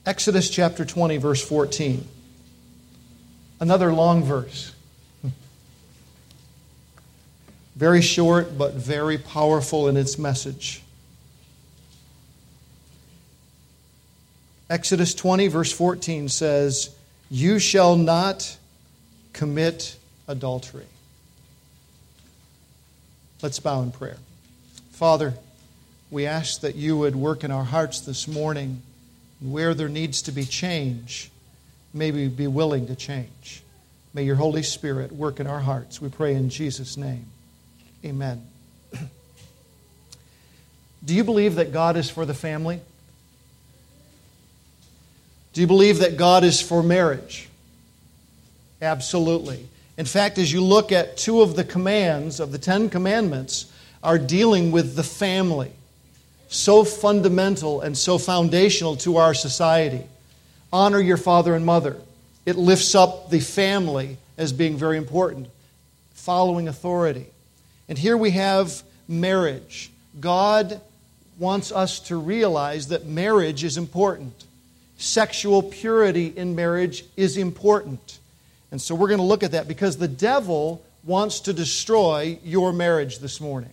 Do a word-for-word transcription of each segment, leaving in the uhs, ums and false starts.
Exodus chapter twenty, verse fourteen. Another long verse. Very short, but very powerful in its message. Exodus twenty, verse fourteen says, "You shall not commit adultery." Let's bow in prayer. Father, we ask that you would work in our hearts this morning. Where there needs to be change, may we be willing to change. May your Holy Spirit work in our hearts. We pray in Jesus' name. Amen. Do you believe that God is for the family? Do you believe that God is for marriage? Absolutely. In fact, as you look at two of the commands of the Ten Commandments are dealing with the family. So fundamental and so foundational to our society. Honor your father and mother. It lifts up the family as being very important. Following authority. And here we have marriage. God wants us to realize that marriage is important. Sexual purity in marriage is important. And so we're going to look at that because the devil wants to destroy your marriage this morning.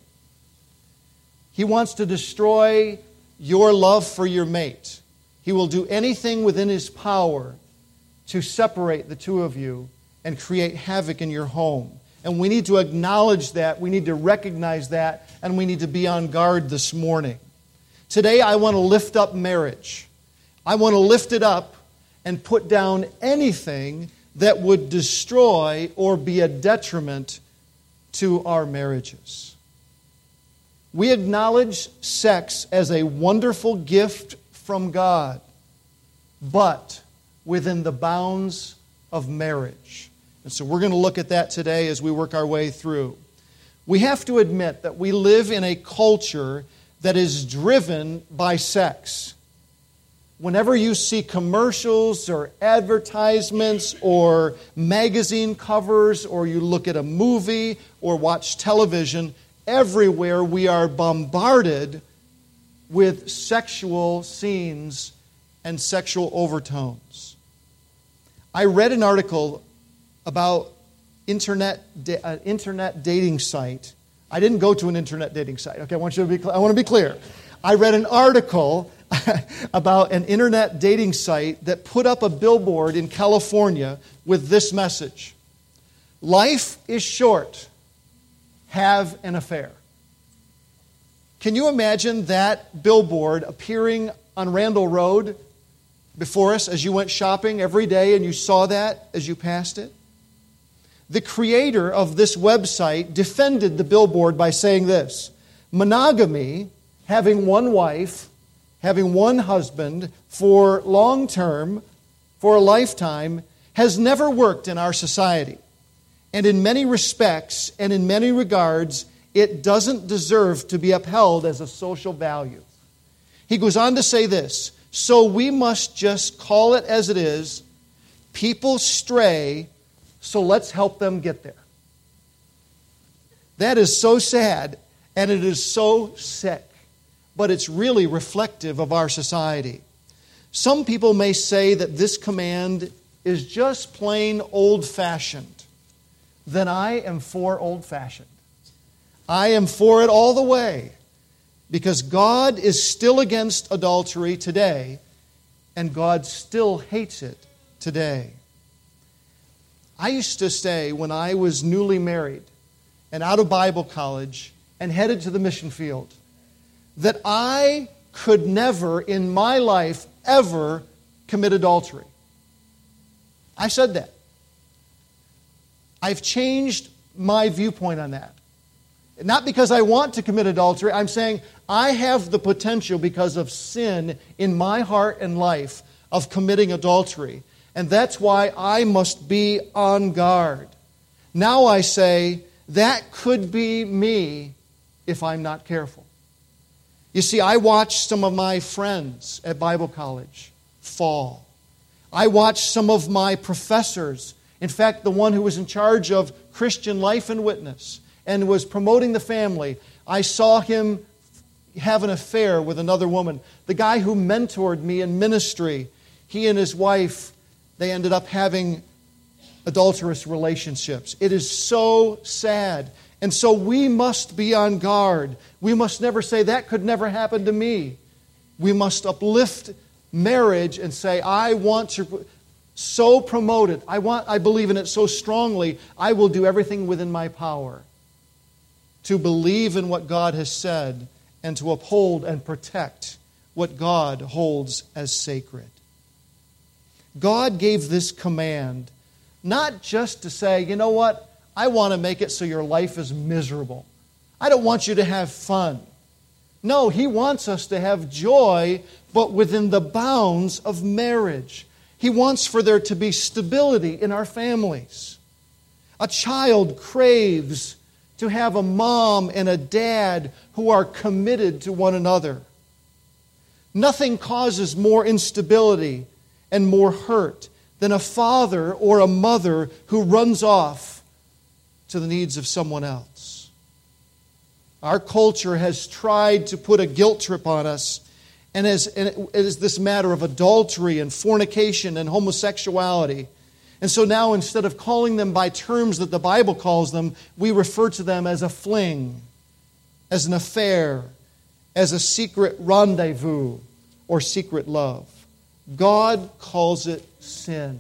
He wants to destroy your love for your mate. He will do anything within his power to separate the two of you and create havoc in your home. And we need to acknowledge that, we need to recognize that, and we need to be on guard this morning. Today I want to lift up marriage. I want to lift it up and put down anything that would destroy or be a detriment to our marriages. We acknowledge sex as a wonderful gift from God, but within the bounds of marriage. And so we're going to look at that today as we work our way through. We have to admit that we live in a culture that is driven by sex. Whenever you see commercials or advertisements or magazine covers or you look at a movie or watch television, everywhere we are bombarded with sexual scenes and sexual overtones. I read an article about internet an uh, internet dating site. I didn't go to an internet dating site. Okay, I want you to be cl- I want to be clear. I read an article about an internet dating site that put up a billboard in California with this message: "Life is short. Have an affair." Can you imagine that billboard appearing on Randall Road before us as you went shopping every day and you saw that as you passed it? The creator of this website defended the billboard by saying this: "Monogamy, having one wife, having one husband for long term, for a lifetime, has never worked in our society. And in many respects and in many regards, it doesn't deserve to be upheld as a social value." He goes on to say this: "So we must just call it as it is. People stray, so let's help them get there." That is so sad, and it is so sick, but it's really reflective of our society. Some people may say that this command is just plain old-fashioned. Then I am for old-fashioned. I am for it all the way, because God is still against adultery today, and God still hates it today. I used to say when I was newly married and out of Bible college and headed to the mission field that I could never in my life ever commit adultery. I said that. I've changed my viewpoint on that. Not because I want to commit adultery. I'm saying I have the potential because of sin in my heart and life of committing adultery. And that's why I must be on guard. Now I say, that could be me if I'm not careful. You see, I watched some of my friends at Bible college fall. I watched some of my professors, in fact, the one who was in charge of Christian Life and Witness and was promoting the family, I saw him have an affair with another woman. The guy who mentored me in ministry, he and his wife, they ended up having adulterous relationships. It is so sad. And so we must be on guard. We must never say, that could never happen to me. We must uplift marriage and say, I want to so promote it. I want, I believe in it so strongly, I will do everything within my power to believe in what God has said and to uphold and protect what God holds as sacred. God gave this command not just to say, you know what, I want to make it so your life is miserable. I don't want you to have fun. No, He wants us to have joy, but within the bounds of marriage. He wants for there to be stability in our families. A child craves to have a mom and a dad who are committed to one another. Nothing causes more instability and more hurt than a father or a mother who runs off to the needs of someone else. Our culture has tried to put a guilt trip on us, and as and it is this matter of adultery and fornication and homosexuality. And so now, instead of calling them by terms that the Bible calls them, we refer to them as a fling, as an affair, as a secret rendezvous or secret love. God calls it sin.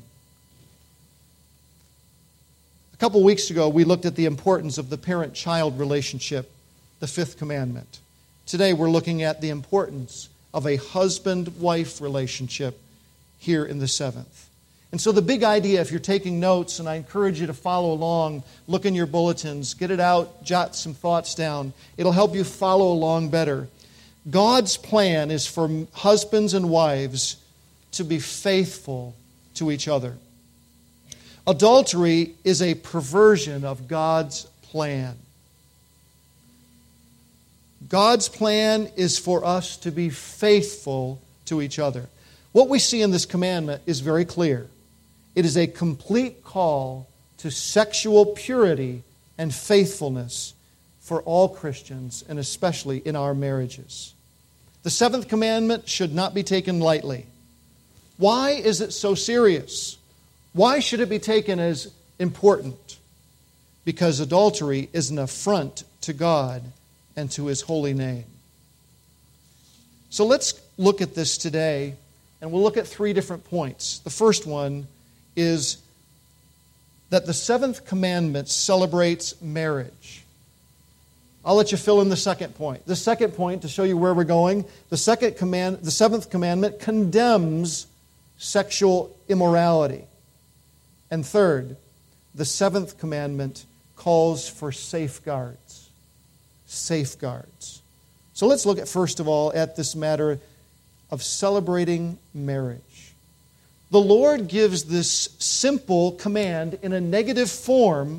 A couple weeks ago, we looked at the importance of the parent-child relationship, the fifth commandment. Today, we're looking at the importance of a husband-wife relationship here in the seventh. And so the big idea, if you're taking notes, and I encourage you to follow along, look in your bulletins, get it out, jot some thoughts down. It'll help you follow along better. God's plan is for husbands and wives to be faithful to each other. Adultery is a perversion of God's plan. God's plan is for us to be faithful to each other. What we see in this commandment is very clear. It is a complete call to sexual purity and faithfulness for all Christians, and especially in our marriages. The seventh commandment should not be taken lightly. Why is it so serious? Why should it be taken as important? Because adultery is an affront to God and to His holy name. So let's look at this today, and we'll look at three different points. The first one is that the seventh commandment celebrates marriage. I'll let you fill in the second point. The second point, to show you where we're going, the second command, the seventh commandment condemns sexual immorality. And third, the seventh commandment calls for safeguards. Safeguards. So let's look at, first of all, at this matter of celebrating marriage. The Lord gives this simple command in a negative form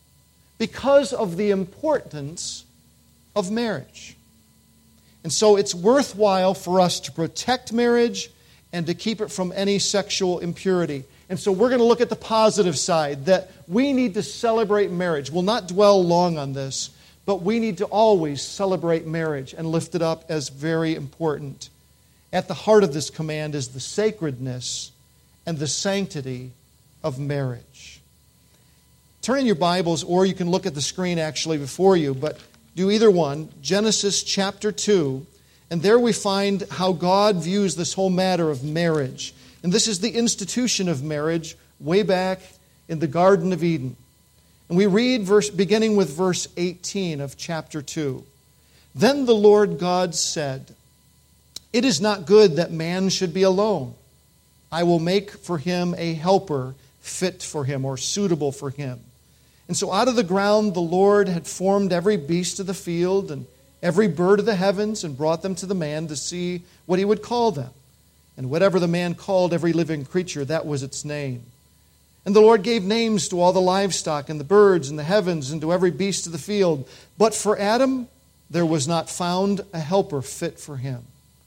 because of the importance of marriage. And so it's worthwhile for us to protect marriage and to keep it from any sexual impurity. And so we're going to look at the positive side, that we need to celebrate marriage. We'll not dwell long on this, but we need to always celebrate marriage and lift it up as very important. At the heart of this command is the sacredness and the sanctity of marriage. Turn in your Bibles, or you can look at the screen actually before you, but do either one. Genesis chapter two, and there we find how God views this whole matter of marriage. And this is the institution of marriage way back in the Garden of Eden. And we read verse, beginning with verse eighteen of chapter two. Then the Lord God said, "It is not good that man should be alone. I will make for him a helper fit for him," or suitable for him. And so out of the ground the Lord had formed every beast of the field and every bird of the heavens, and brought them to the man to see what he would call them. And whatever the man called every living creature, that was its name. And the Lord gave names to all the livestock and the birds and the heavens and to every beast of the field. But for Adam there was not found a helper fit for him.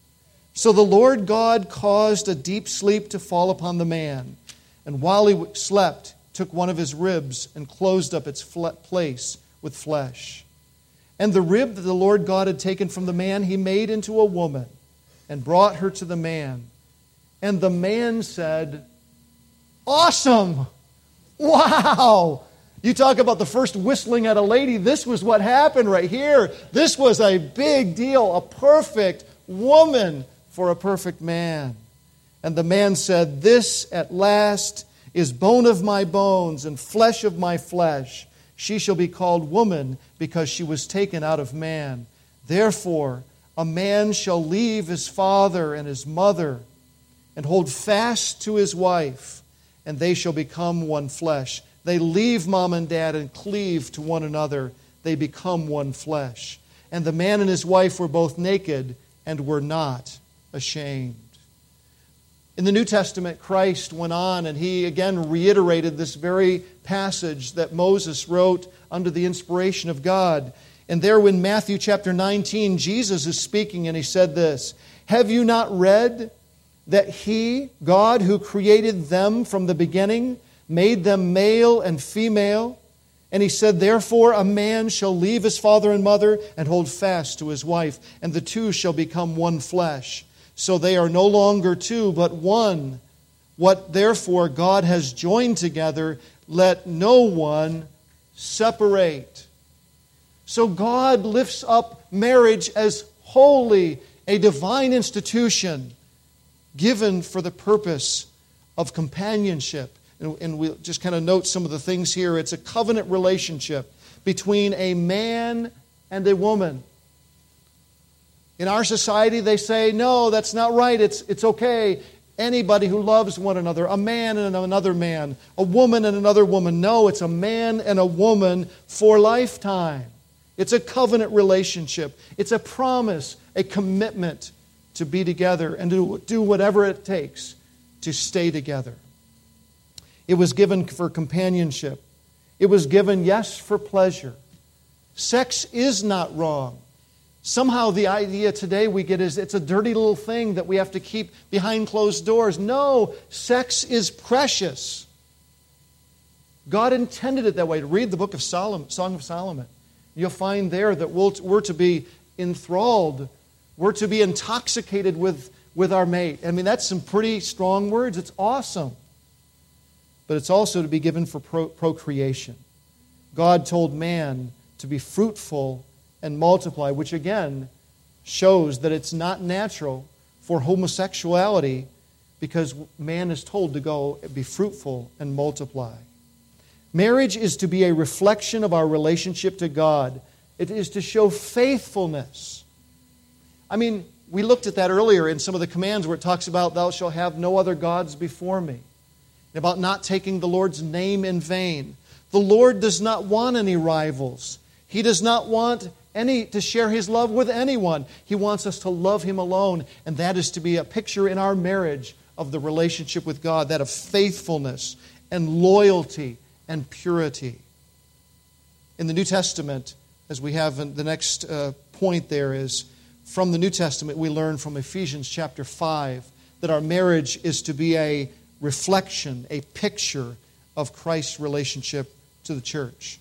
So the Lord God caused a deep sleep to fall upon the man, and while he slept, took one of his ribs and closed up its place with flesh. And the rib that the Lord God had taken from the man, he made into a woman, and brought her to the man. And the man said, awesome! Wow! You talk about the first whistling at a lady. This was what happened right here. This was a big deal, a perfect woman for a perfect man. And the man said, this at last is bone of my bones and flesh of my flesh. She shall be called woman because she was taken out of man. Therefore, a man shall leave his father and his mother and hold fast to his wife, and they shall become one flesh. They leave mom and dad and cleave to one another. They become one flesh. And the man and his wife were both naked and were not ashamed. In the New Testament, Christ went on and he again reiterated this very passage that Moses wrote under the inspiration of God. And there in Matthew chapter nineteen, Jesus is speaking and he said this, have you not read that he, God who created them from the beginning, made them male and female? And he said, therefore a man shall leave his father and mother and hold fast to his wife, and the two shall become one flesh. So they are no longer two, but one. What therefore God has joined together, let no one separate. So God lifts up marriage as holy, a divine institution given for the purpose of companionship. And, and we'll just kind of note some of the things here. It's a covenant relationship between a man and a woman. In our society, they say, no, that's not right. It's, it's okay. Anybody who loves one another, a man and another man, a woman and another woman. No, it's a man and a woman for lifetime. It's a covenant relationship. It's a promise, a commitment to be together and to do whatever it takes to stay together. It was given for companionship. It was given, yes, for pleasure. Sex is not wrong. Somehow the idea today we get is it's a dirty little thing that we have to keep behind closed doors. No, sex is precious. God intended it that way. Read the book of Solomon, Song of Solomon. You'll find there that we'll, we're to be enthralled. We're to be intoxicated with, with our mate. I mean, that's some pretty strong words. It's awesome. But it's also to be given for pro- procreation. God told man to be fruitful and multiply, which again shows that it's not natural for homosexuality because man is told to go be fruitful and multiply. Marriage is to be a reflection of our relationship to God. It is to show faithfulness. I mean, we looked at that earlier in some of the commands where it talks about, thou shalt have no other gods before me. About not taking the Lord's name in vain. The Lord does not want any rivals. He does not want any to share His love with anyone. He wants us to love Him alone, and that is to be a picture in our marriage of the relationship with God, that of faithfulness and loyalty and purity. In the New Testament, as we have in the next uh, point there is, from the New Testament we learn from Ephesians chapter five that our marriage is to be a reflection, a picture of Christ's relationship to the church.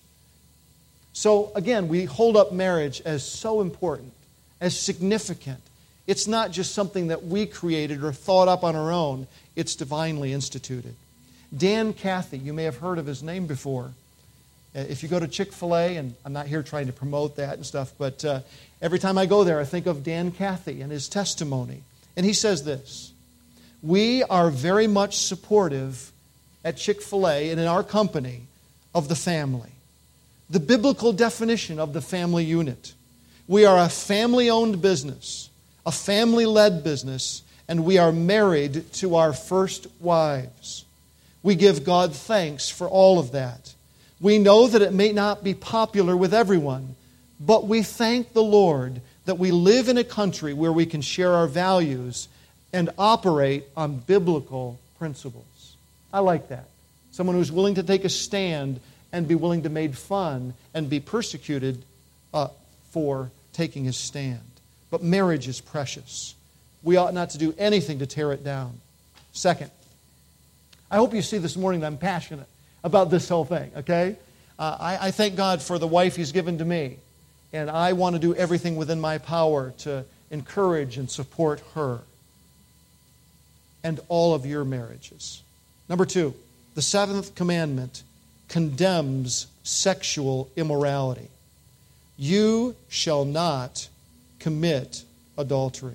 So again, we hold up marriage as so important, as significant. It's not just something that we created or thought up on our own. It's divinely instituted. Dan Cathy, you may have heard of his name before. If you go to Chick-fil-A, and I'm not here trying to promote that and stuff, but uh, every time I go there, I think of Dan Cathy and his testimony. And he says this, we are very much supportive at Chick-fil-A and in our company of the family. The biblical definition of the family unit. We are a family-owned business, a family-led business, and we are married to our first wives. We give God thanks for all of that. We know that it may not be popular with everyone, but we thank the Lord that we live in a country where we can share our values and operate on biblical principles. I like that. Someone who's willing to take a stand and be willing to be made fun and be persecuted uh, for taking his stand. But marriage is precious. We ought not to do anything to tear it down. Second, I hope you see this morning that I'm passionate about this whole thing, okay? Uh, I, I thank God for the wife He's given to me, and I want to do everything within my power to encourage and support her. and all of your marriages. Number two, the seventh commandment condemns sexual immorality. You shall not commit adultery.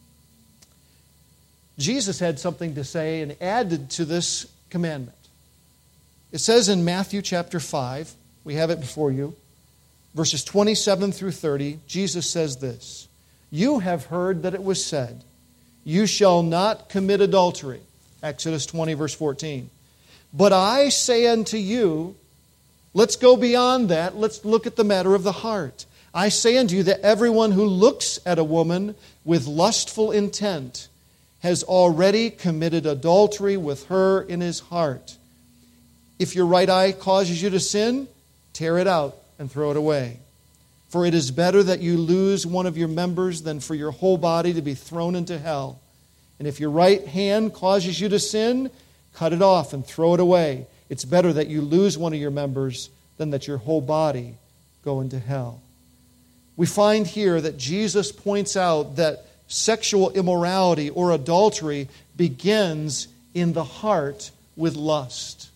Jesus had something to say and added to this commandment. It says in Matthew chapter five, we have it before you, verses twenty-seven through thirty, Jesus says this, "You have heard that it was said, 'You shall not commit adultery.'" Exodus twenty, verse fourteen. "But I say unto you," let's go beyond that. Let's look at the matter of the heart. "I say unto you that everyone who looks at a woman with lustful intent has already committed adultery with her in his heart. If your right eye causes you to sin, tear it out and throw it away. For it is better that you lose one of your members than for your whole body to be thrown into hell. And if your right hand causes you to sin, cut it off and throw it away. It's better that you lose one of your members than that your whole body go into hell." We find here that Jesus points out that sexual immorality or adultery begins in the heart with lust.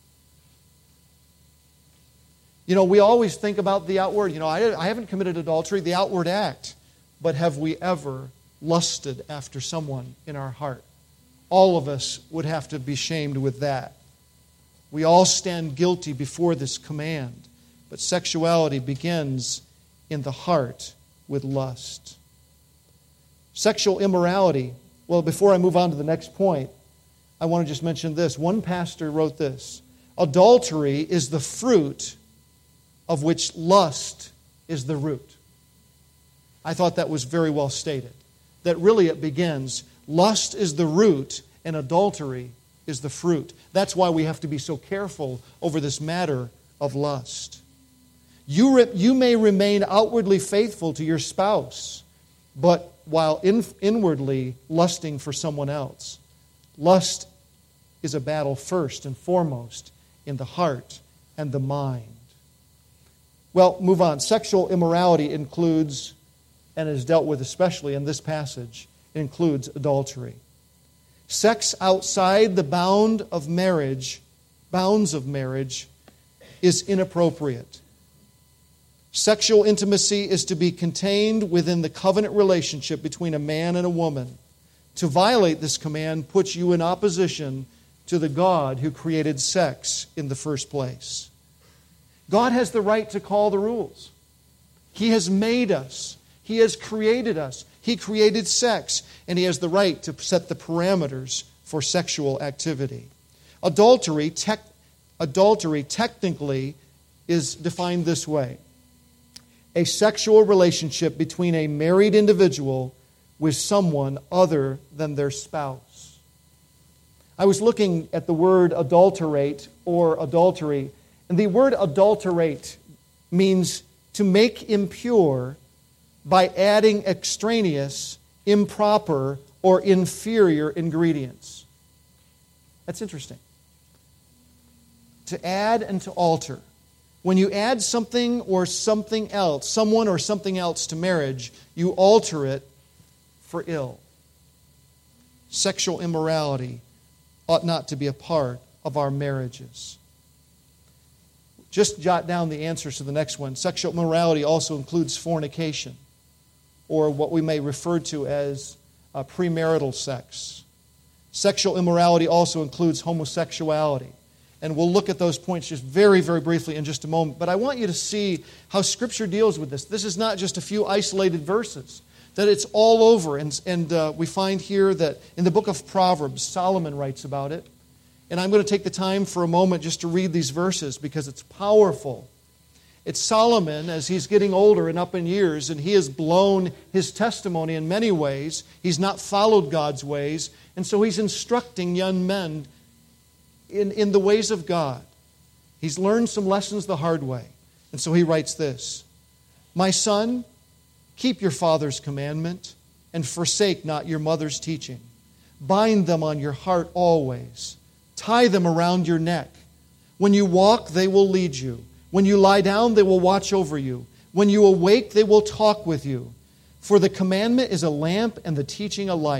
You know, we always think about the outward. You know, I, I haven't committed adultery, the outward act. But have we ever lusted after someone in our heart? All of us would have to be shamed with that. We all stand guilty before this command. But sexuality begins in the heart with lust. Sexual immorality. Well, before I move on to the next point, I want to just mention this. One pastor wrote this: "Adultery is the fruit of which lust is the root." I thought that was very well stated. That really it begins, lust is the root and adultery is the fruit. That's why we have to be so careful over this matter of lust. You, re- you may remain outwardly faithful to your spouse, but while in- inwardly lusting for someone else. Lust is a battle first and foremost in the heart and the mind. Well, move on. Sexual immorality includes, and is dealt with especially in this passage, it includes adultery. Sex outside the bound of marriage, bounds of marriage, is inappropriate. Sexual intimacy is to be contained within the covenant relationship between a man and a woman. To violate this command puts you in opposition to the God who created sex in the first place. God has the right to call the rules. He has made us. He has created us. He created sex, and He has the right to set the parameters for sexual activity. Adultery, tech, adultery technically is defined this way: a sexual relationship between a married individual with someone other than their spouse. I was looking at the word adulterate or adultery, and the word adulterate means to make impure by adding extraneous, improper, or inferior ingredients. That's interesting. To add and to alter. When you add something or something else, someone or something else to marriage, you alter it for ill. Sexual immorality ought not to be a part of our marriages. Just jot down the answers to the next one. Sexual immorality also includes fornication, or what we may refer to as uh, premarital sex. Sexual immorality also includes homosexuality. And we'll look at those points just very, very briefly in just a moment. But I want you to see how Scripture deals with this. This is not just a few isolated verses, that it's all over. And, and uh, we find here that in the book of Proverbs, Solomon writes about it. And I'm going to take the time for a moment just to read these verses because it's powerful. It's Solomon as he's getting older and up in years, and he has blown his testimony in many ways. He's not followed God's ways, and so he's instructing young men in, in the ways of God. He's learned some lessons the hard way, and so he writes this: "My son, keep your father's commandment, and forsake not your mother's teaching. Bind them on your heart always. Tie them around your neck. When you walk, they will lead you. When you lie down, they will watch over you. When you awake, they will talk with you. For the commandment is a lamp and the teaching a light,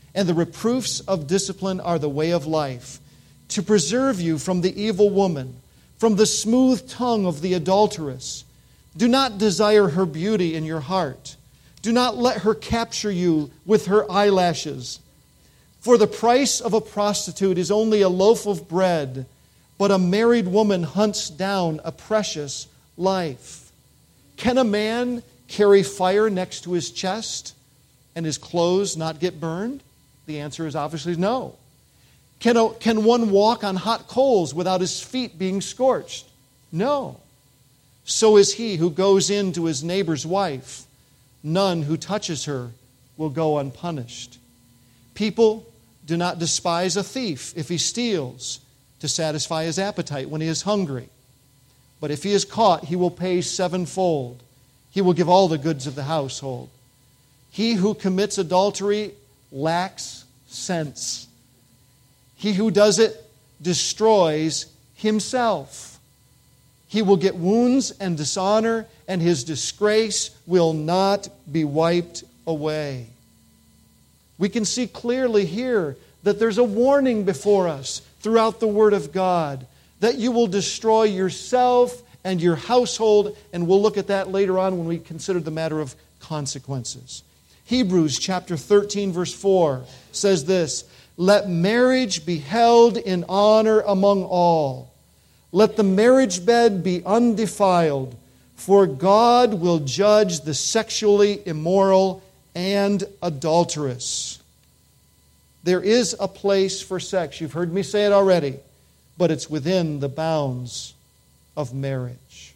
and the reproofs of discipline are the way of life, to preserve you from the evil woman, from the smooth tongue of the adulteress. Do not desire her beauty in your heart. Do not let her capture you with her eyelashes. For the price of a prostitute is only a loaf of bread, but a married woman hunts down a precious life. Can a man carry fire next to his chest and his clothes not get burned? The answer is obviously no. Can, a, can one walk on hot coals without his feet being scorched? No. So is he who goes in to his neighbor's wife. None who touches her will go unpunished. People, do not despise a thief if he steals to satisfy his appetite when he is hungry. But if he is caught, he will pay sevenfold. He will give all the goods of the household. He who commits adultery lacks sense. He who does it destroys himself. He will get wounds and dishonor, and his disgrace will not be wiped away. We can see clearly here that there's a warning before us throughout the Word of God that you will destroy yourself and your household, and we'll look at that later on when we consider the matter of consequences. Hebrews chapter thirteen, verse four says this, "Let marriage be held in honor among all. Let the marriage bed be undefiled, for God will judge the sexually immoral and adulterous." There is a place for sex. You've heard me say it already, but it's within the bounds of marriage.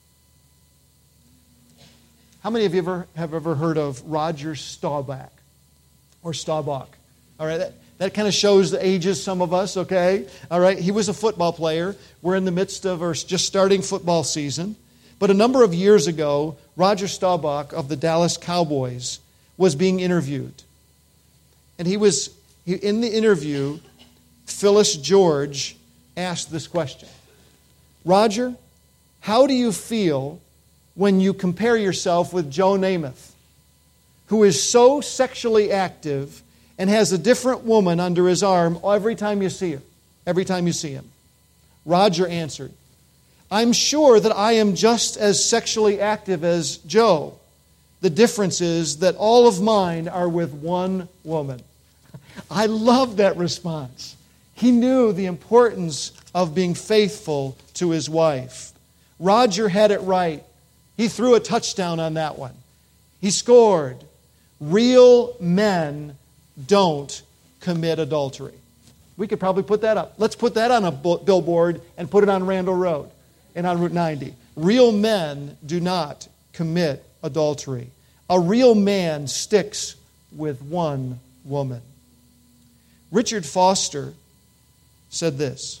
How many of you ever, have ever heard of Roger Staubach or Staubach? All right, that, that kind of shows the ages, some of us, okay? All right, he was a football player. We're in the midst of or just starting football season. But a number of years ago, Roger Staubach of the Dallas Cowboys was being interviewed. And he was, he, in the interview, Phyllis George asked this question. Roger, how do you feel when you compare yourself with Joe Namath, who is so sexually active and has a different woman under his arm every time you see her, every time you see him? Roger answered, I'm sure that I am just as sexually active as Joe. The difference is that all of mine are with one woman. I love that response. He knew the importance of being faithful to his wife. Roger had it right. He threw a touchdown on that one. He scored. Real men don't commit adultery. We could probably put that up. Let's put that on a billboard and put it on Randall Road and on Route ninety. Real men do not commit adultery. A real man sticks with one woman. Richard Foster said this,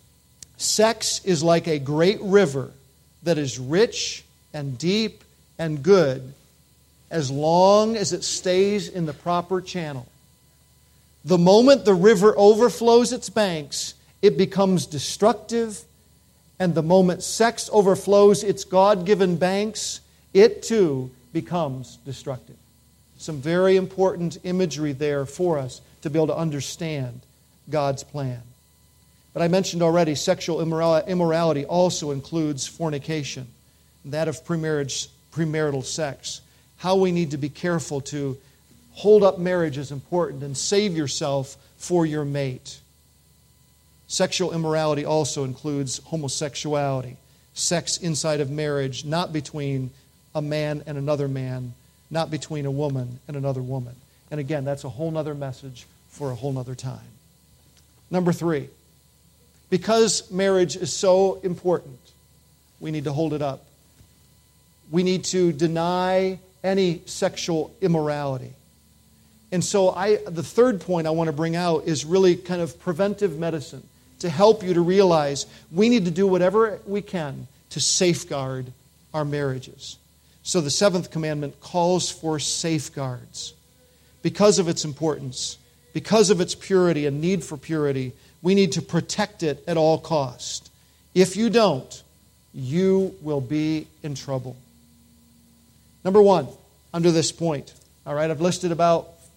sex is like a great river that is rich and deep and good as long as it stays in the proper channel. The moment the river overflows its banks, it becomes destructive, and the moment sex overflows its God-given banks, it too becomes destructive. Some very important imagery there for us to be able to understand God's plan. But I mentioned already, sexual immorality also includes fornication, that of premarriage, premarital sex. How we need to be careful to hold up marriage is important and save yourself for your mate. Sexual immorality also includes homosexuality, sex inside of marriage, not between a man and another man, not between a woman and another woman. And again, that's a whole other message for a whole other time. Number three, because marriage is so important, we need to hold it up. We need to deny any sexual immorality. And so I, the third point I want to bring out is really kind of preventive medicine to help you to realize we need to do whatever we can to safeguard our marriages. So the seventh commandment calls for safeguards. Because of its importance, because of its purity and need for purity, we need to protect it at all cost. If you don't, you will be in trouble. Number one, under this point, all right, I've listed about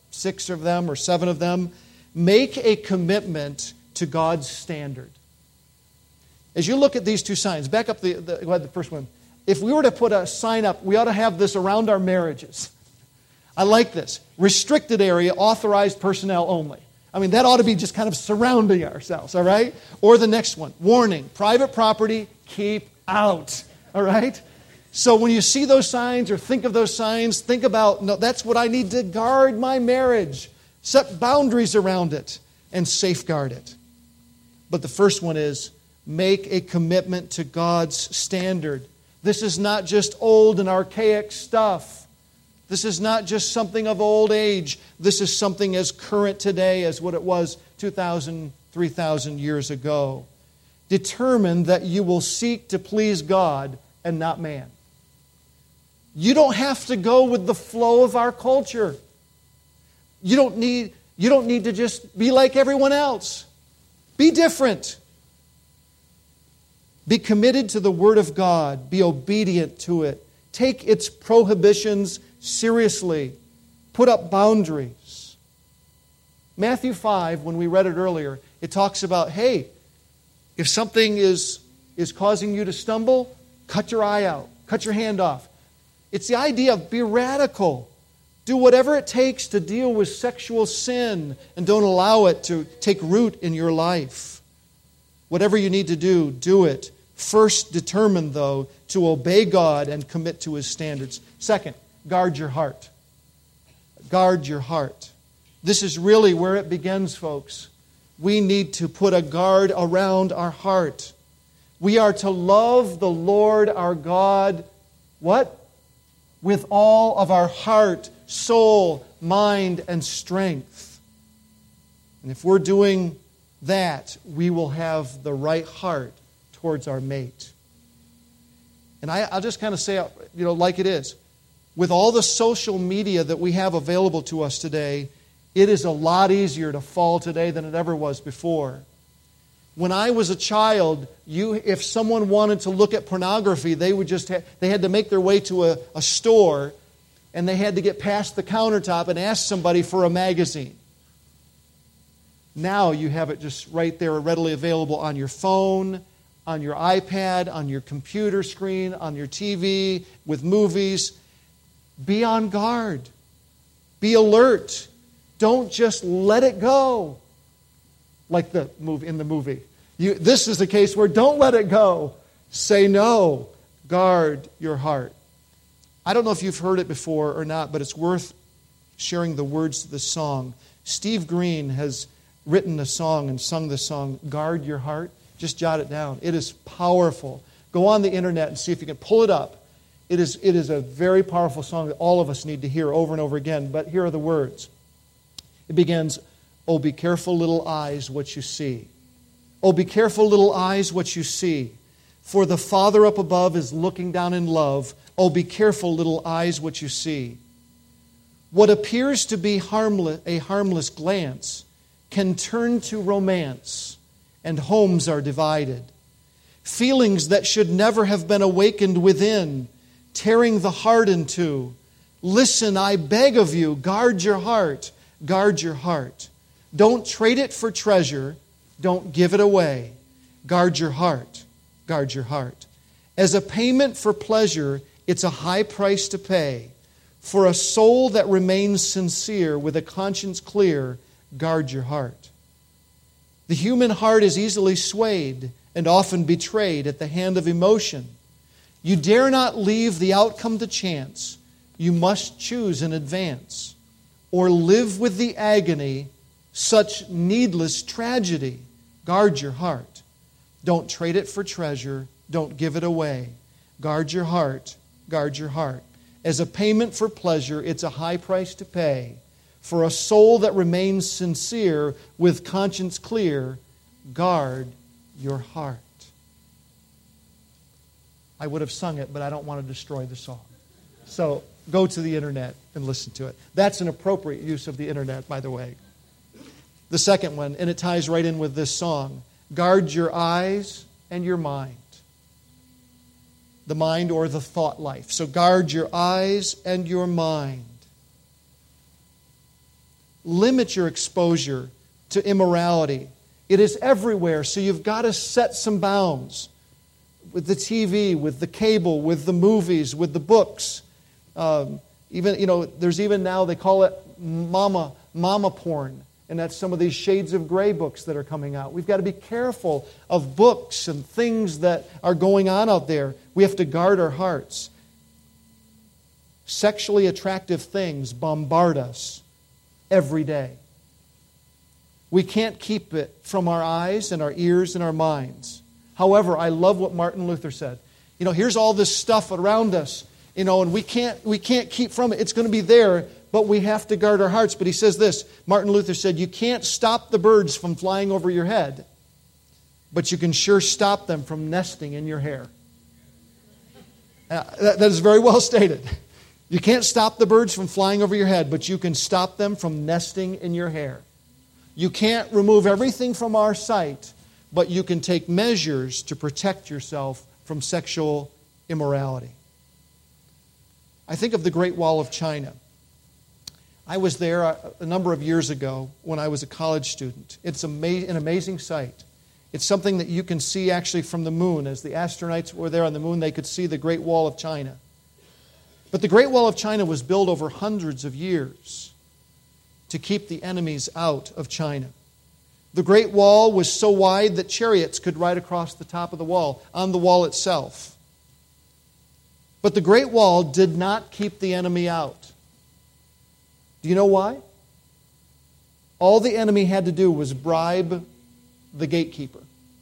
six of them or seven of them. Make a commitment to God's standard. As you look at these two signs, back up the, the, go ahead, the first one. If we were to put a sign up, we ought to have this around our marriages. I like this. Restricted area, authorized personnel only. I mean, that ought to be just kind of surrounding ourselves, all right? Or the next one, warning, private property, keep out, all right? So when you see those signs or think of those signs, think about, no, that's what I need to guard my marriage. Set boundaries around it and safeguard it. But the first one is, make a commitment to God's standard. This is not just old and archaic stuff. This is not just something of old age. This is something as current today as what it was two thousand, three thousand years ago. Determine that you will seek to please God and not man. You don't have to go with the flow of our culture. You don't need, you don't need to just be like everyone else. Be different. Be committed to the Word of God. Be obedient to it. Take its prohibitions seriously. Put up boundaries. Matthew five, when we read it earlier, it talks about, hey, if something is, is causing you to stumble, cut your eye out. Cut your hand off. It's the idea of be radical. Do whatever it takes to deal with sexual sin and don't allow it to take root in your life. Whatever you need to do, do it. First, determine, though, to obey God and commit to His standards. Second, guard your heart. Guard your heart. This is really where it begins, folks. We need to put a guard around our heart. We are to love the Lord our God, what? With all of our heart, soul, mind, and strength. And if we're doing that, we will have the right heart towards our mate. And I, I'll just kind of say, you know, like it is. With all the social media that we have available to us today, it is a lot easier to fall today than it ever was before. When I was a child, you, if someone wanted to look at pornography, they would just ha- they had to make their way to a, a store, and they had to get past the countertop and ask somebody for a magazine. Now you have it just right there, readily available on your phone, on your iPad, on your computer screen, on your T V, with movies. Be on guard. Be alert. Don't just let it go. Like the movie in the movie. You, this is a case where don't let it go. Say no. Guard your heart. I don't know if you've heard it before or not, but it's worth sharing the words to the song. Steve Green has written a song and sung the song, Guard Your Heart. Just jot it down. It is powerful. Go on the internet and see if you can pull it up. It is, it is a very powerful song that all of us need to hear over and over again. But here are the words. It begins, oh, be careful, little eyes, what you see. Oh, be careful, little eyes, what you see. For the Father up above is looking down in love. Oh, be careful, little eyes, what you see. What appears to be harmless, a harmless glance can turn to romance, and homes are divided. Feelings that should never have been awakened within, tearing the heart in two. Listen, I beg of you, guard your heart, guard your heart. Don't trade it for treasure. Don't give it away. Guard your heart, guard your heart. As a payment for pleasure, it's a high price to pay. For a soul that remains sincere with a conscience clear, guard your heart. The human heart is easily swayed and often betrayed at the hand of emotion. You dare not leave the outcome to chance. You must choose in advance, or live with the agony, such needless tragedy. Guard your heart. Don't trade it for treasure. Don't give it away. Guard your heart. Guard your heart. As a payment for pleasure, it's a high price to pay. For a soul that remains sincere with conscience clear, guard your heart. I would have sung it, but I don't want to destroy the song. So go to the internet and listen to it. That's an appropriate use of the internet, by the way. The second one, and it ties right in with this song, guard your eyes and your mind. The mind or the thought life. So guard your eyes and your mind. limit your exposure to immorality. It is everywhere, so you've got to set some bounds. With the T V, with the cable, with the movies, with the books. Um, even, you know, there's even now, they call it mama, mama porn. And that's some of these shades of gray books that are coming out. We've got to be careful of books and things that are going on out there. We have to guard our hearts. Sexually attractive things bombard us every day. We can't keep it from our eyes and our ears and our minds. However, I love what Martin Luther said. You know, here's all this stuff around us, you know, and we can't we can't keep from it. It's going to be there, but we have to guard our hearts. But he says this, Martin Luther said, you can't stop the birds from flying over your head, but you can sure stop them from nesting in your hair. Uh, that, that is very well stated. You can't stop the birds from flying over your head, but you can stop them from nesting in your hair. You can't remove everything from our sight, but you can take measures to protect yourself from sexual immorality. I think of the Great Wall of China. I was there a, a number of years ago when I was a college student. It's ama- an amazing sight. It's something that you can see actually from the moon. As the astronauts were there on the moon, they could see the Great Wall of China. But the Great Wall of China was built over hundreds of years to keep the enemies out of China. The Great Wall was so wide that chariots could ride across the top of the wall, on the wall itself. But the Great Wall did not keep the enemy out. Do you know why? All the enemy had to do was bribe the gatekeeper.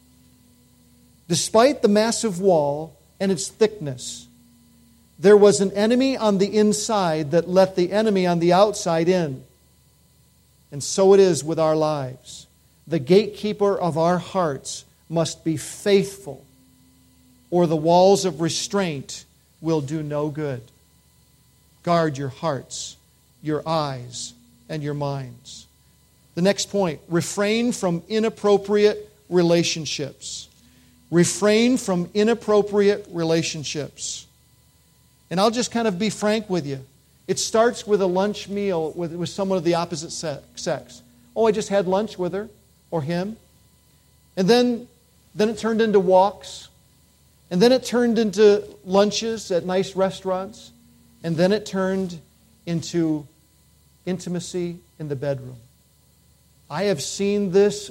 Despite the massive wall and its thickness, there was an enemy on the inside that let the enemy on the outside in. And so it is with our lives. The gatekeeper of our hearts must be faithful, or the walls of restraint will do no good. Guard your hearts, your eyes, and your minds. The next point, refrain from inappropriate relationships. Refrain from inappropriate relationships. And I'll just kind of be frank with you. It starts with a lunch meal with, with someone of the opposite sex. Oh, I just had lunch with her or him. And then, then it turned into walks. And then it turned into lunches at nice restaurants. And then it turned into intimacy in the bedroom. I have seen this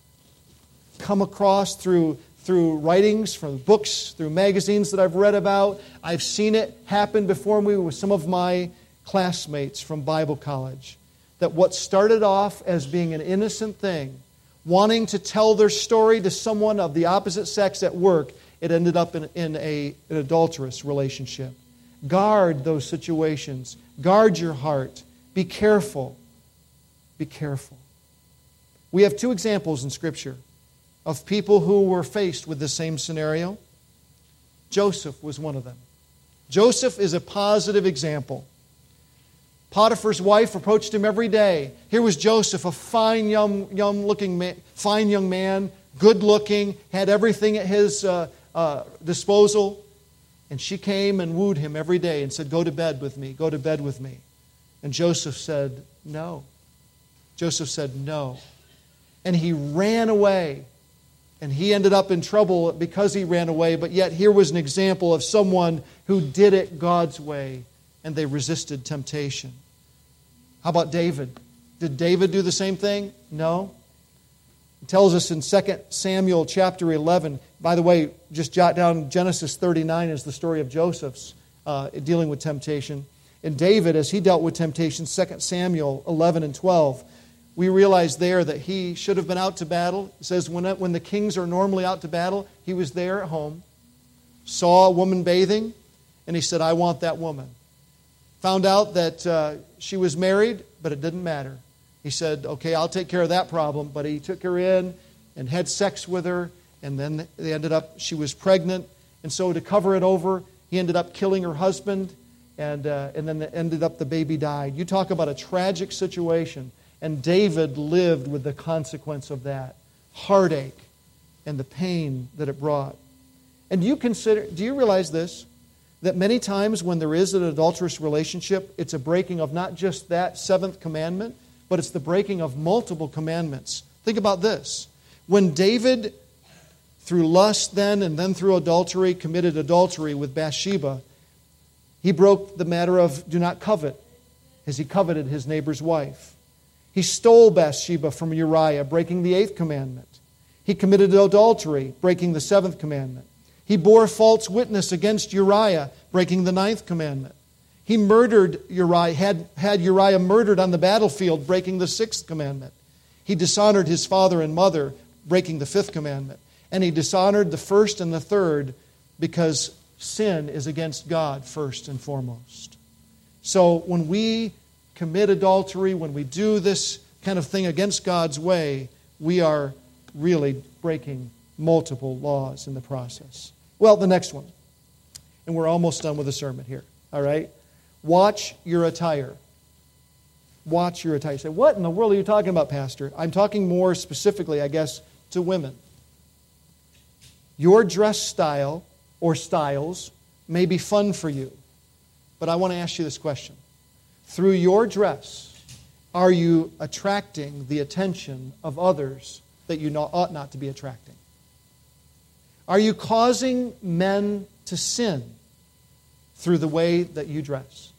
come across through through writings, from books, through magazines that I've read about. I've seen it happen before me with some of my classmates from Bible college. That what started off as being an innocent thing, wanting to tell their story to someone of the opposite sex at work, it ended up in, in a, an adulterous relationship. Guard those situations. Guard your heart. Be careful. Be careful. We have two examples in Scripture of people who were faced with the same scenario. Joseph was one of them. Joseph is a positive example. Potiphar's wife approached him every day. Here was Joseph, a fine young, young looking man, fine young man, good looking, had everything at his uh, uh, disposal. And she came and wooed him every day and said, "Go to bed with me, go to bed with me." And Joseph said, "No." Joseph said, "No." And he ran away. And he ended up in trouble because he ran away. But yet here was an example of someone who did it God's way. And they resisted temptation. How about David? Did David do the same thing? No. It tells us in Second Samuel chapter eleven. By the way, just jot down Genesis thirty-nine is the story of Joseph's uh, dealing with temptation. And David, as he dealt with temptation, Second Samuel eleven and twelve, we realize there that he should have been out to battle. It says when, when the kings are normally out to battle, he was there at home, saw a woman bathing, and he said, "I want that woman." Found out that uh, she was married, but it didn't matter. He said, "Okay, I'll take care of that problem." But he took her in and had sex with her, and then they ended up, she was pregnant. And so to cover it over, he ended up killing her husband, and, uh, and then ended up the baby died. You talk about a tragic situation. And David lived with the consequence of that. Heartache and the pain that it brought. And do you consider, do you realize this? That many times when there is an adulterous relationship, it's a breaking of not just that seventh commandment, but it's the breaking of multiple commandments. Think about this. When David, through lust then and then through adultery, committed adultery with Bathsheba, he broke the matter of do not covet, as he coveted his neighbor's wife. He stole Bathsheba from Uriah, breaking the eighth commandment. He committed adultery, breaking the seventh commandment. He bore false witness against Uriah, breaking the ninth commandment. He murdered Uriah, had, had Uriah murdered on the battlefield, breaking the sixth commandment. He dishonored his father and mother, breaking the fifth commandment. And he dishonored the first and the third because sin is against God first and foremost. So when we commit adultery, when we do this kind of thing against God's way, we are really breaking multiple laws in the process. Well, the next one. And we're almost done with the sermon here. All right? Watch your attire. Watch your attire. You say, what in the world are you talking about, Pastor? I'm talking more specifically, I guess, to women. Your dress style or styles may be fun for you. But I want to ask you this question. Through your dress, are you attracting the attention of others that you ought not to be attracting? Are you causing men to sin through the way that you dress?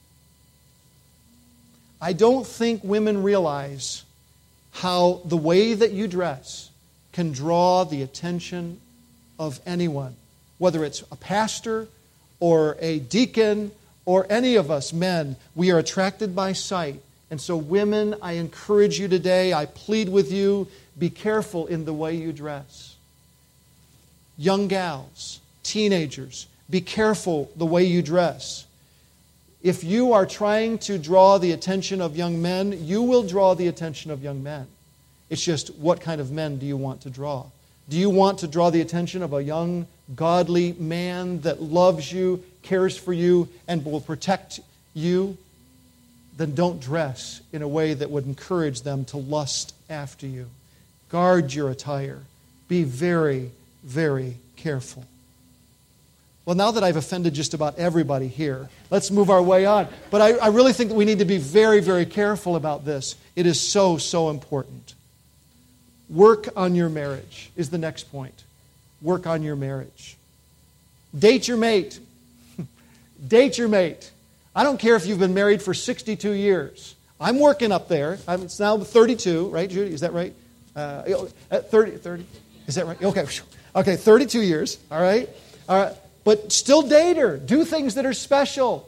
I don't think women realize how the way that you dress can draw the attention of anyone, whether it's a pastor or a deacon or any of us men. We are attracted by sight. And so women, I encourage you today, I plead with you, be careful in the way you dress. Young gals, teenagers, be careful the way you dress. If you are trying to draw the attention of young men, you will draw the attention of young men. It's just, what kind of men do you want to draw? Do you want to draw the attention of a young, godly man that loves you, cares for you, and will protect you? Then don't dress in a way that would encourage them to lust after you. Guard your attire. Be very, very careful. Well, now that I've offended just about everybody here, let's move our way on. But I, I really think that we need to be very, very careful about this. It is so, so important. Work on your marriage is the next point. Work on your marriage. Date your mate. Date your mate. I don't care if you've been married for sixty-two years. I'm working up there. I'm, it's now thirty-two, right, Judy? Is that right? Uh, at thirty, thirty, is that right? Okay, okay, thirty-two years, all right? All right. But still date her. Do things that are special.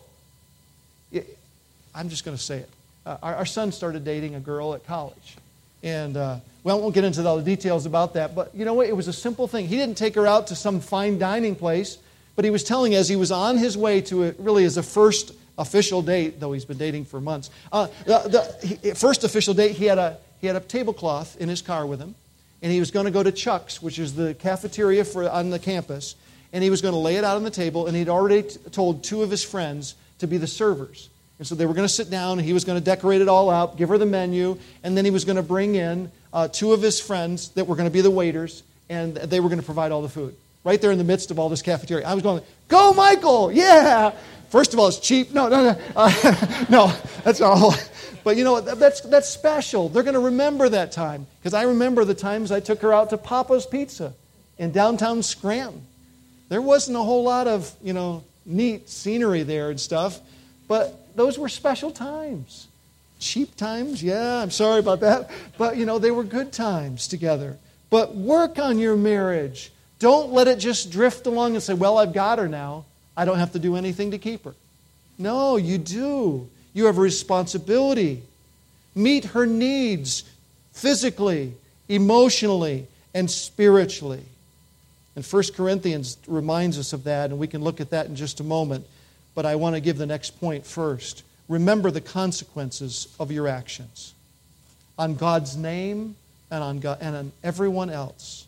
I'm just going to say it. Uh, our, our son started dating a girl at college. And, uh, well, I won't get into all the details about that. But you know what? It was a simple thing. He didn't take her out to some fine dining place. But he was telling as he was on his way to it, really as a first official date, though he's been dating for months. Uh, the, the first official date, he had a he had a tablecloth in his car with him. And he was going to go to Chuck's, which is the cafeteria for on the campus. And he was going to lay it out on the table, and he'd already t- told two of his friends to be the servers. And so they were going to sit down, and he was going to decorate it all out, give her the menu, and then he was going to bring in uh, two of his friends that were going to be the waiters, and they were going to provide all the food. Right there in the midst of all this cafeteria. I was going, go Michael, yeah! First of all, it's cheap. No, no, no. Uh, no, that's all. But you know what, that's, that's special. They're going to remember that time. Because I remember the times I took her out to Papa's Pizza in downtown Scranton. There wasn't a whole lot of, you know, neat scenery there and stuff, but those were special times. Cheap times, yeah, I'm sorry about that. But, you know, they were good times together. But work on your marriage. Don't let it just drift along and say, well, I've got her now. I don't have to do anything to keep her. No, you do. You have a responsibility. Meet her needs physically, emotionally, and spiritually. And First Corinthians reminds us of that, and we can look at that in just a moment. But I want to give the next point first. Remember the consequences of your actions on God's name and on God, and on everyone else.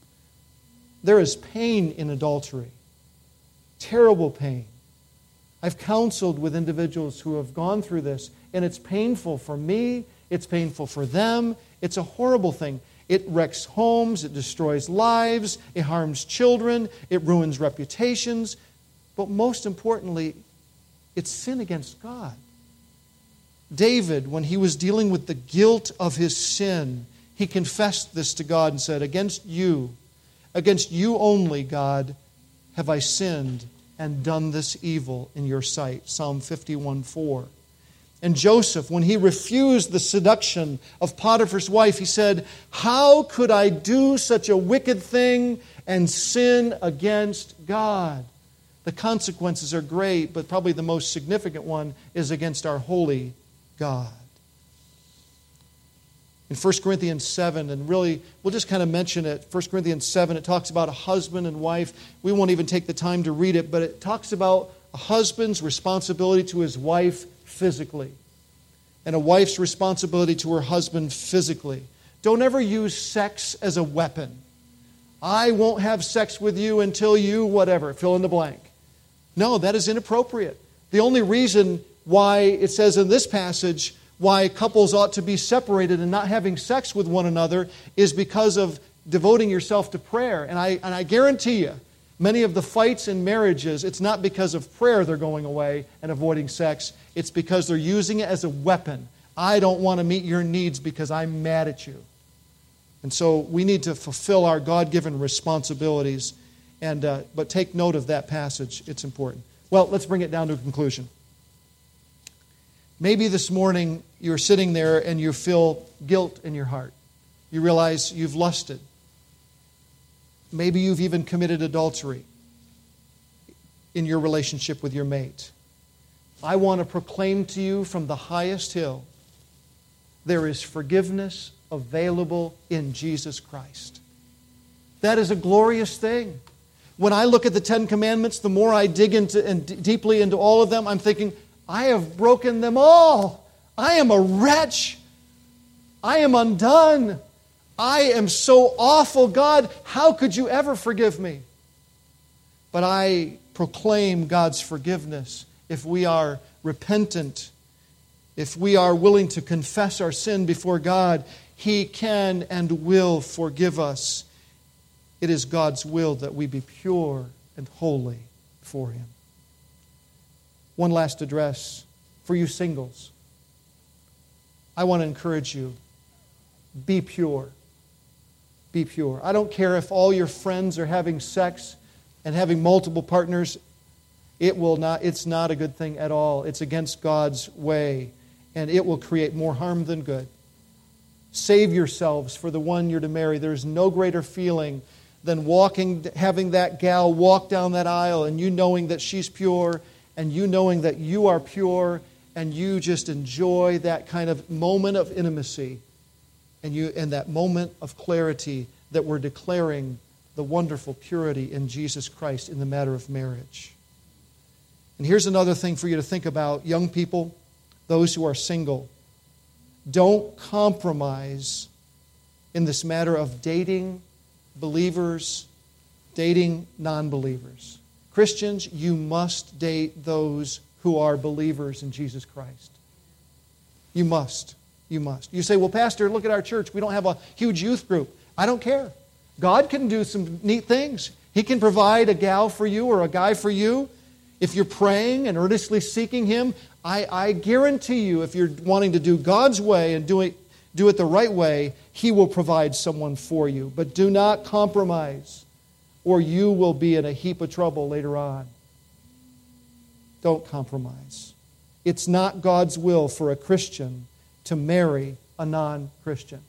There is pain in adultery, terrible pain. I've counseled with individuals who have gone through this, and it's painful for me, it's painful for them, it's a horrible thing. It wrecks homes, it destroys lives, it harms children, it ruins reputations. But most importantly, it's sin against God. David, when he was dealing with the guilt of his sin, he confessed this to God and said, against you, against you only, God, have I sinned and done this evil in your sight. Psalm fifty-one four. And Joseph, when he refused the seduction of Potiphar's wife, he said, how could I do such a wicked thing and sin against God? The consequences are great, but probably the most significant one is against our holy God. In First Corinthians seven, and really, we'll just kind of mention it. First Corinthians seven, it talks about a husband and wife. We won't even take the time to read it, but it talks about a husband's responsibility to his wife physically, and a wife's responsibility to her husband physically. Don't ever use sex as a weapon. I won't have sex with you until you, whatever, fill in the blank. No, that is inappropriate. The only reason why it says in this passage why couples ought to be separated and not having sex with one another is because of devoting yourself to prayer. And I, and I guarantee you, many of the fights in marriages, it's not because of prayer they're going away and avoiding sex. It's because they're using it as a weapon. I don't want to meet your needs because I'm mad at you. And so we need to fulfill our God-given responsibilities. And uh, but take note of that passage. It's important. Well, let's bring it down to a conclusion. Maybe this morning you're sitting there and you feel guilt in your heart. You realize you've lusted. Maybe you've even committed adultery in your relationship with your mate. I want to proclaim to you from the highest hill, there is forgiveness available in Jesus Christ. That is a glorious thing. When I look at the Ten Commandments, the more I dig into and d- deeply into all of them, I'm thinking, I have broken them all. I am a wretch. I am undone. I am so awful. God, how could you ever forgive me? But I proclaim God's forgiveness if we are repentant, if we are willing to confess our sin before God. He can and will forgive us. It is God's will that we be pure and holy for Him. One last address for you singles. I want to encourage you, be pure. Be pure. I don't care if all your friends are having sex and having multiple partners. It will not, it's not a good thing at all. It's against God's way, and it will create more harm than good. Save yourselves for the one you're to marry. There's no greater feeling than walking, having that gal walk down that aisle and you knowing that she's pure and you knowing that you are pure, and you just enjoy that kind of moment of intimacy and you and that moment of clarity that we're declaring the wonderful purity in Jesus Christ in the matter of marriage. And here's another thing for you to think about, young people, those who are single. Don't compromise in this matter of dating believers, dating non-believers. Christians, you must date those who are believers in Jesus Christ. You must. You must. You say, well, Pastor, look at our church. We don't have a huge youth group. I don't care. God can do some neat things. He can provide a gal for you or a guy for you. If you're praying and earnestly seeking Him, I, I guarantee you, if you're wanting to do God's way and do it, do it the right way, He will provide someone for you. But do not compromise, or you will be in a heap of trouble later on. Don't compromise. It's not God's will for a Christian to marry a non-Christian.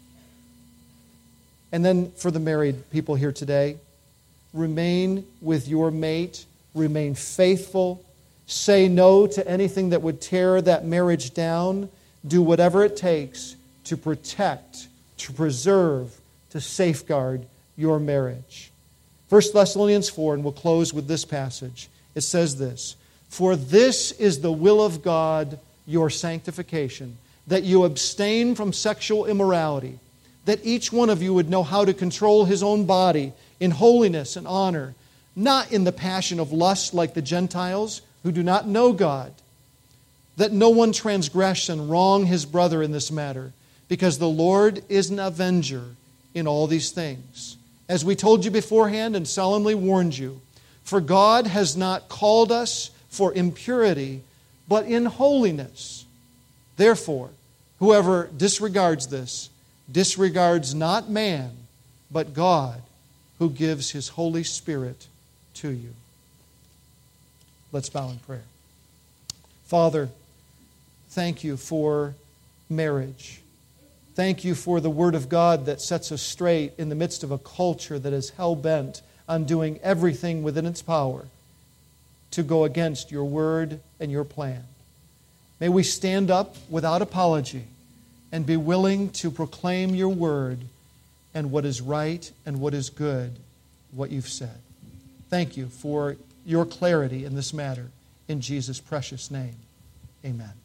And then for the married people here today, remain with your mate, remain faithful, say no to anything that would tear that marriage down, do whatever it takes to protect, to preserve, to safeguard your marriage. First Thessalonians four, and we'll close with this passage. It says this, "For this is the will of God, your sanctification, that you abstain from sexual immorality, that each one of you would know how to control his own body in holiness and honor, not in the passion of lust like the Gentiles who do not know God, that no one transgress and wrong his brother in this matter, because the Lord is an avenger in all these things. As we told you beforehand and solemnly warned you, for God has not called us for impurity, but in holiness. Therefore, whoever disregards this disregards not man, but God, who gives His Holy Spirit to you. Let's bow in prayer. Father, thank you for marriage. Thank you for the Word of God that sets us straight in the midst of a culture that is hell-bent on doing everything within its power to go against your Word and your plan. May we stand up without apology and be willing to proclaim your Word and what is right and what is good, what you've said. Thank you for your clarity in this matter. In Jesus' precious name, amen.